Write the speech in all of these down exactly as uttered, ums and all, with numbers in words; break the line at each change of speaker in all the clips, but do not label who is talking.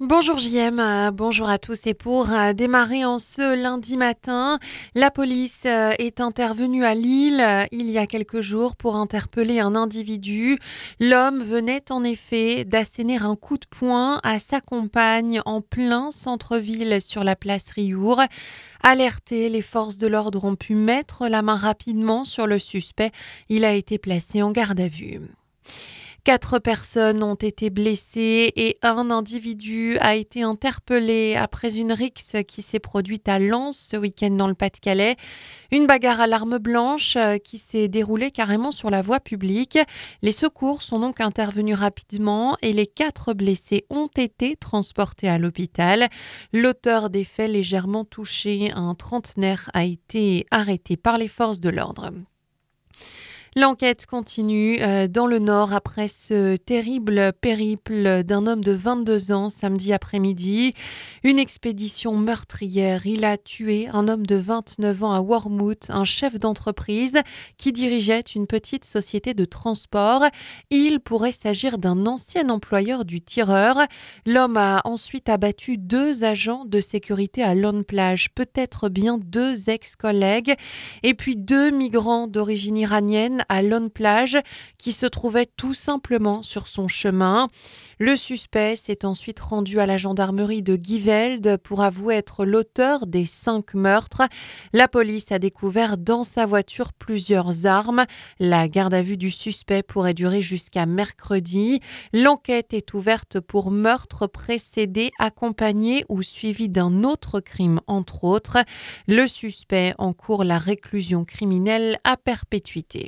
Bonjour J M, euh, bonjour à tous et pour euh, démarrer en ce lundi matin, la police euh, est intervenue à Lille euh, il y a quelques jours pour interpeller un individu. L'homme venait en effet d'asséner un coup de poing à sa compagne en plein centre-ville sur la place Riour. Alertés, les forces de l'ordre ont pu mettre la main rapidement sur le suspect. Il a été placé en garde à vue. Quatre personnes ont été blessées et un individu a été interpellé après une rixe qui s'est produite à Lens ce week-end dans le Pas-de-Calais. Une bagarre à l'arme blanche euh, qui s'est déroulée carrément sur la voie publique. Les secours sont donc intervenus rapidement et les quatre blessés ont été transportés à l'hôpital. L'auteur des faits légèrement touché, un trentenaire, a été arrêté par les forces de l'ordre. L'enquête continue euh, dans le Nord après ce terrible périple d'un homme de vingt-deux ans samedi après-midi. Une expédition meurtrière. Il a tué un homme de vingt-neuf ans à Wormhout, un chef d'entreprise qui dirigeait une petite société de transport. Il pourrait s'agir d'un ancien employeur du tireur. L'homme a ensuite abattu deux agents de sécurité à Lone Plage, peut-être bien deux ex-collègues, et puis deux migrants d'origine iranienne à Lone Plage qui se trouvaient tout simplement sur son chemin. Le suspect s'est ensuite rendu à la gendarmerie de Givelde pour avouer être l'auteur des cinq meurtres. La police a découvert dans sa voiture plusieurs armes. La garde à vue du suspect pourrait durer jusqu'à mercredi. L'enquête est ouverte pour meurtre précédé, accompagné ou suivi d'un autre crime, entre autres. Le suspect encourt la réclusion criminelle à perpétuité.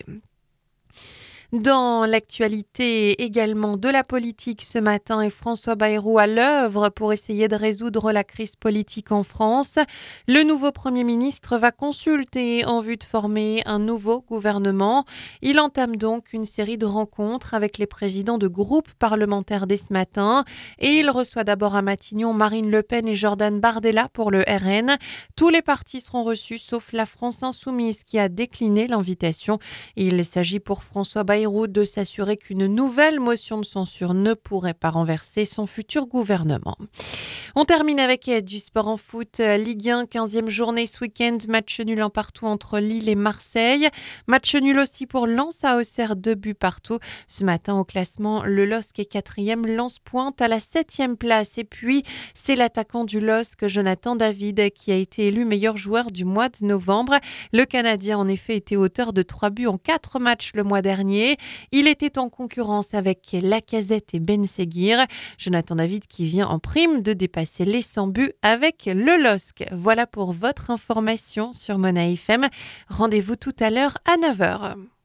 Dans l'actualité également de la politique ce matin, et François Bayrou à l'œuvre pour essayer de résoudre la crise politique en France. Le nouveau Premier ministre va consulter en vue de former un nouveau gouvernement. Il entame donc une série de rencontres avec les présidents de groupes parlementaires dès ce matin. Et il reçoit d'abord à Matignon Marine Le Pen et Jordan Bardella pour le R N. Tous les partis seront reçus sauf la France Insoumise qui a décliné l'invitation. Il s'agit pour François Bayrou de s'assurer qu'une nouvelle motion de censure ne pourrait pas renverser son futur gouvernement. On termine avec du sport en foot. Ligue un, quinzième journée ce week-end. Match nul en partout entre Lille et Marseille. Match nul aussi pour Lens à Auxerre, deux buts partout. Ce matin au classement, le L O S C est quatrième. Lens pointe à la septième place. Et puis, c'est l'attaquant du L O S C, Jonathan David, qui a été élu meilleur joueur du mois de novembre. Le Canadien, en effet, était auteur de trois buts en quatre matchs le mois dernier. Il était en concurrence avec Lacazette et Ben Seguir. Jonathan David qui vient en prime de dépasser les cent buts avec le L O S C. Voilà pour votre information sur Mona F M. Rendez-vous tout à l'heure à neuf heures.